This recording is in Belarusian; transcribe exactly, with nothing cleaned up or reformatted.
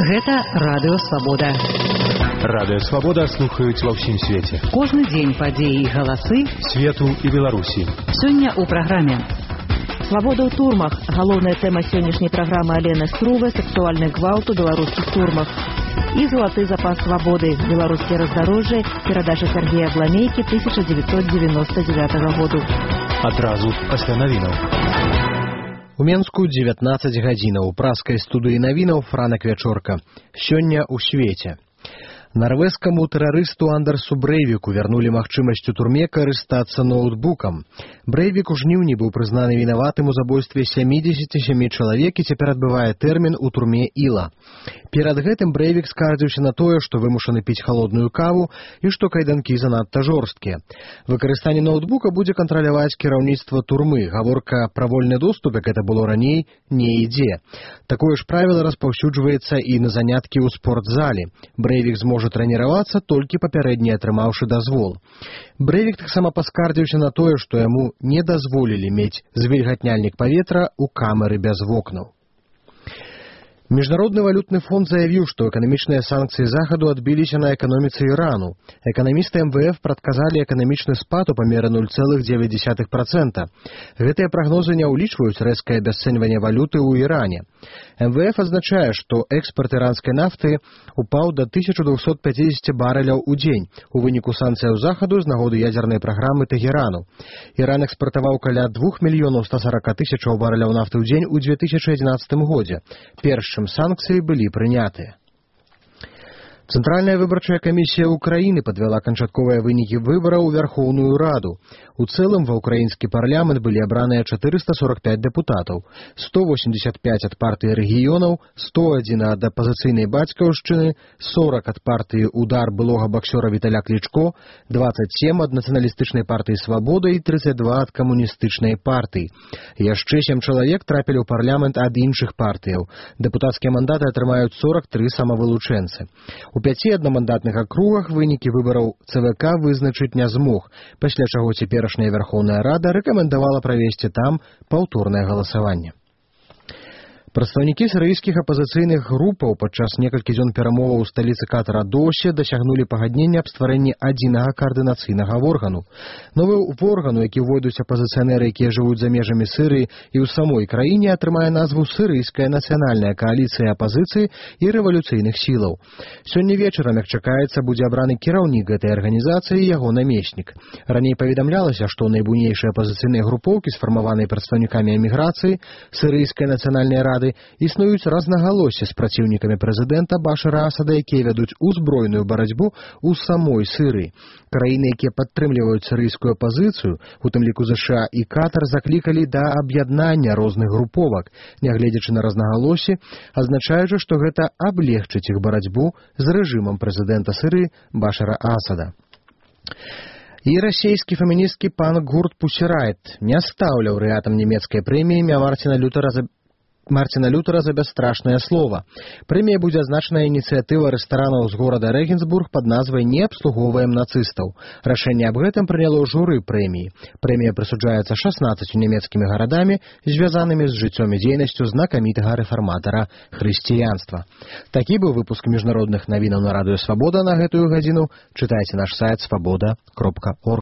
Гэта Радыё Свабода. Радыё Свабода слухаюць ва ўсім свеце. Кожны дзень падзеі і галасы свету і Беларусі. Сёння ў праграме. Свабода ў турмах. Галоўная тэма сённяшняй праграмы Алены Струве – сексуальны гвалт у беларускіх турмах. І залаты запас свабоды. Беларускія раздарожжы. Перадача Сергея Бламейкі тысяча девятьсот девяносто девятого году. Адразу пасля навінаў. У Менску дзевятнаццаць гадзінаў. У праскай студыі навінаў Франак Вячорка. Сёння ў свеце. Нарвежскаму тэрарысту Андерсу Брэйвіку вярнулі магчымасць у турме карыстацца ноутбукам. Брэйвік у жніўні быў прызнаны вінаватым у забойстве сямідзесяці сямі чалавек і цяпер адбывае тэрмін у турме Іла. Перад гэтым Брэйвік скардзіўся на тое, што вымушаны піць халодную каву і што кайданкі занадта жорсткія. Выкарыстанне ноутбука будзе кантраляваць кіраўніцтва турмы. Гаворка пра вольны доступ, як гэта было раней, не ідзе. Такое ж правіла распаўсюджваецца і на заняткі ў спортзале. Брэйвік зможа можа трэніравацца толькі папярэдне атрымаўшы дазвол. Брэйвік таксама паскардзіўся на тое, што яму не дазволілі мець звільгатняльнік паветра ў камеры без вокнаў. Міжнародны валютны фонд заявіў, што эканамічныя санкцыі захаду адбіліся на эканоміцы Ірану. Эканамісты эм вэ эф прадказалі эканамічны спад у памеры нуль цэлых дзевяць дзесятых працэнта. Гэтыя прагнозы не ўлічваюць рэзкае абясцэньванне валюты ў Іране. эм вэ эф азначае, што экспарт іранскай нафты упаў да тысячы двухсот пяцідзесяці барэляў у дзень у выніку санкцыяў захаду з нагоды ядзернай праграмы Тэгерану. Іран экспартаваў каля двух мільёнаў ста сорока тысячаў барэляў нафты ў дзень у дзве тысячы адзінаццатым годзе. Перш чым санкцыі былі прынятыя. Цэнтральная выбарчая камісія ўкраіны падвяла канчатковыя вынікі выбараў у Вярхоўную Раду. У цэлым ва ўкраінскі парламент былі абраныя чатырыста сорок пяць дэпутатаў, сто восемьдесят пять ад партыі рэгіёнаў, сто адзін ад апазіцыйнай бацькаўшчыны, сорок ад партыі «Удар» былога баксёра Віталя Клічко, двадцать семь ад нацыяналістычнай партыі «Свабода» і тридцать два ад камуністычнай партыі. Яшчэ сем чалавек трапілі ў парламент ад іншых партыяў. Дэпутацкія мандаты атрымаюць сорок тры самавылучэнцы. У пяці аднамандатных акругах вынікі выбараў цэ вэ ка вызначыць не змог, пасля чаго цяперашняя Вярхоўная Рада рэкамендавала правесці там паўторнае галасаванне. Прадстаўнікі сірыйскіх апазіцыйных групаў падчас некалькі дзён перамоваў у сталіцы Катара Досе дасягнулі пагаднення аб стварэнні адзінага каардынацыйнага органу. Новы органу, які ўвойдуць апазіцыянеры, якія жывуць за межамі Сырыі і ў самой краіне, атрымае назву Сірыйская нацыянальная кааліцыя апазіцыі і рэвалюцыйных сілаў. Сёння вечарам, як чакаецца, будзе абраны кіраўнік гэтай арганізацыі і яго намеснік. Раней паведамлялася, што найбуйнейшыя апазіцыйныя групоўкі, сфармаваныя прадстаўнікамі эміграцыі Сірыйскай нацыянальнай рады, існуюць рознагалоссі з праціўнікамі прэзідэнта Башара Асада, якія вядуць узброеную барацьбу ў самой Сырыі. Краіны, якія падтрымліваюць сірыйскую апазіцыю, у тым ліку ЗША і Катар, заклікалі да аб'яднання розных груповак, нягледзячы на рознагалоссі, азначаючы, што гэта аблегчыць іх барацьбу з рэжымам прэзідэнта Сырыі Башара Асада. І расійскі феміністкі панк гурт Pussy Riot не стаў лаўрэатам нямецкай прэміі імя Мартина Лютера за Мартина Лютера за бясстрашнае слова. Прэмія будзе азначана ініцыятыва рэстаранаў з горада Рэгенсбург пад назвай «Не абслугоўваем нацыстаў». Рашэнне аб гэтым прыняло журы прэміі. Прэмія прысуджаецца шаснаццаццю нямецкімі гарадамі, звязанымі з жыццём і дзейнасцю знакамітага рэфарматара хрысціянства. Такі быў выпуск міжнародных навінаў на Радыё Свабода на гэтую гадзіну. Чытайце наш сайт свабода кропка орг.